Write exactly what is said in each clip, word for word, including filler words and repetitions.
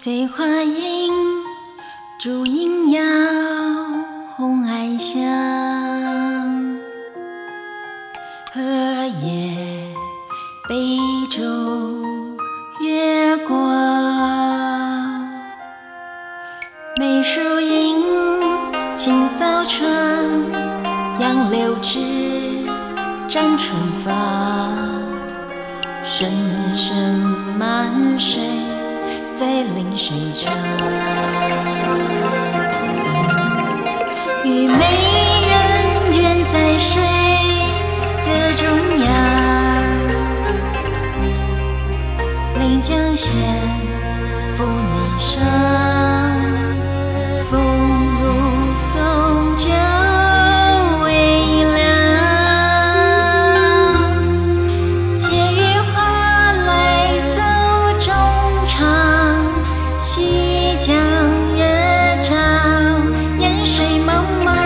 碎花影，烛影摇，红艾香。荷叶杯中月光，梅树影，轻扫窗，杨柳枝，沾春芳。声声满水，在临水唱。虞美人远在水的中央，临江仙，拂霓裳，风如松酒微凉。解语花来诉衷肠，西江月照，烟水茫茫。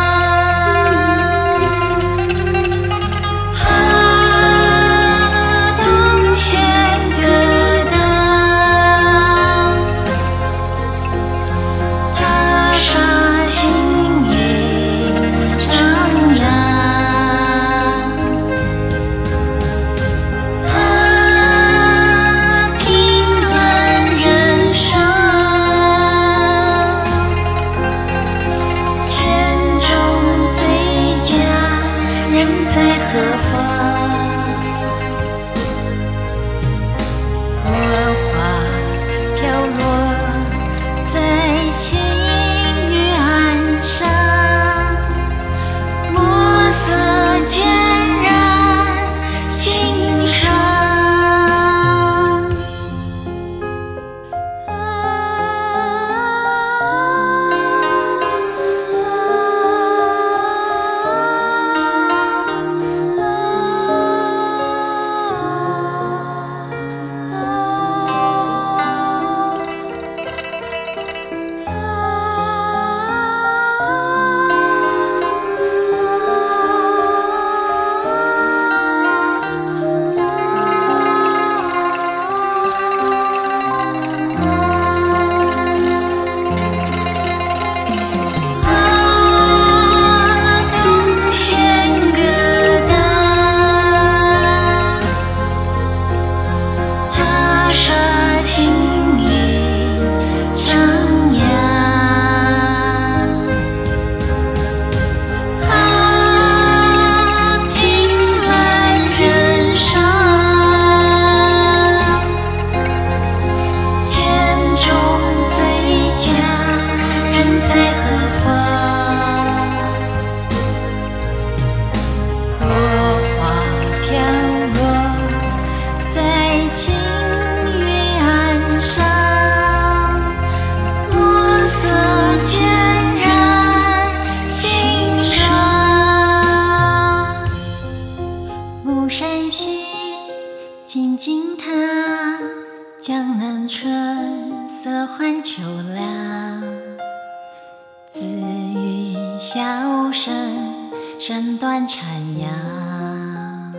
山西静静踏，江南春色换秋凉。自语笑声，身断残阳。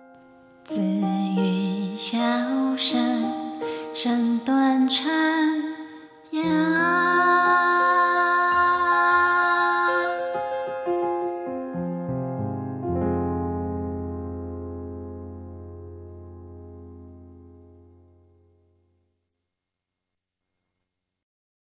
自语笑声，身断残